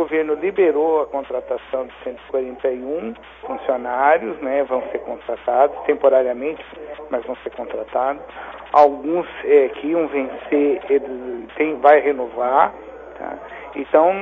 governo liberou a contratação de 141 funcionários, né, vão ser contratados temporariamente, mas vão ser contratados. Alguns que iam vencer, vai renovar, tá? Então,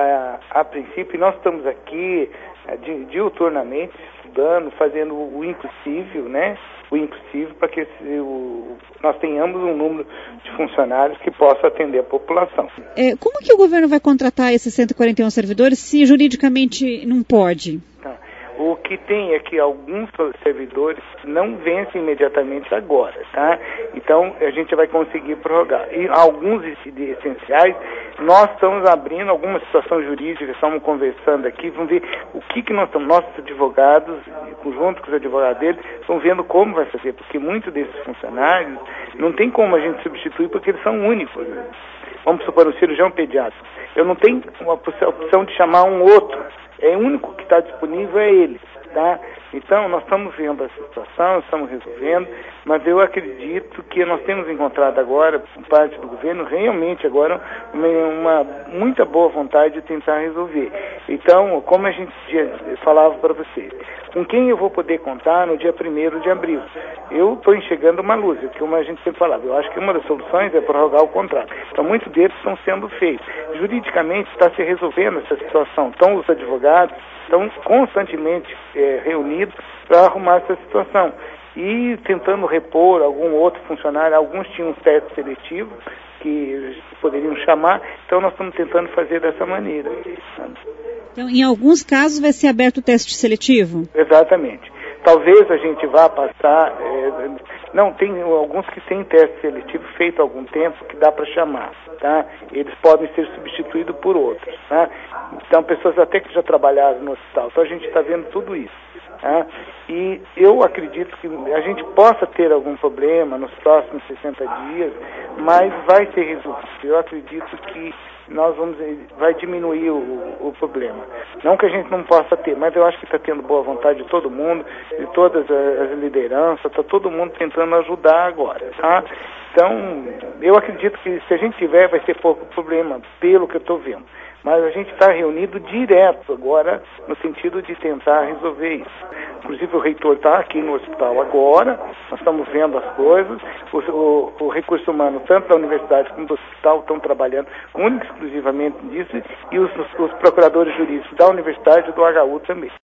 a princípio, nós estamos aqui diuturnamente estudando, fazendo o impossível, né? O impossível para que nós tenhamos um número de funcionários que possa atender a população. Como que o governo vai contratar esses 141 servidores se juridicamente não pode? O que tem é que alguns servidores não vencem imediatamente agora, tá? Então, a gente vai conseguir prorrogar. E alguns essenciais, nós estamos abrindo alguma situação jurídica, estamos conversando aqui, vamos ver o que nós estamos, nossos advogados, junto com os advogados deles, estão vendo como vai fazer, porque muitos desses funcionários não tem como a gente substituir porque eles são únicos. Vamos supor, o cirurgião pediatra. Eu não tenho uma opção de chamar um outro. O único que está disponível é ele, tá? Então, nós estamos vendo essa situação, estamos resolvendo, mas eu acredito que nós temos encontrado agora, por parte do governo, realmente agora uma muita boa vontade de tentar resolver. Então, como a gente falava para vocês, com quem eu vou poder contar no dia 1º de abril? Eu estou enxergando uma luz, como a gente sempre falava, eu acho que uma das soluções é prorrogar o contrato. Então, muitos deles estão sendo feitos. Juridicamente está se resolvendo essa situação. Então, os advogados estão constantemente reunidos para arrumar essa situação. E tentando repor algum outro funcionário, alguns tinham um teste seletivo que poderiam chamar, então nós estamos tentando fazer dessa maneira. Então, em alguns casos vai ser aberto o teste seletivo? Exatamente. Talvez a gente vá passar... não, tem alguns que têm teste seletivo feito há algum tempo que dá para chamar, tá? Eles podem ser substituídos por outros, tá? Então, pessoas até que já trabalharam no hospital. Então, a gente está vendo tudo isso, tá? E eu acredito que a gente possa ter algum problema nos próximos 60 dias, mas vai ser resolvido. Eu acredito que vai diminuir o problema. Não que a gente não possa ter, mas eu acho que está tendo boa vontade de todo mundo, de todas as lideranças, está todo mundo tentando ajudar agora, tá? Então, eu acredito que se a gente tiver, vai ser pouco problema, pelo que eu estou vendo. Mas a gente está reunido direto agora, no sentido de tentar resolver isso. Inclusive o reitor está aqui no hospital agora, nós estamos vendo as coisas, o recurso humano, tanto da universidade como do hospital, estão trabalhando única e exclusivamente nisso, e os procuradores jurídicos da universidade e do HU também.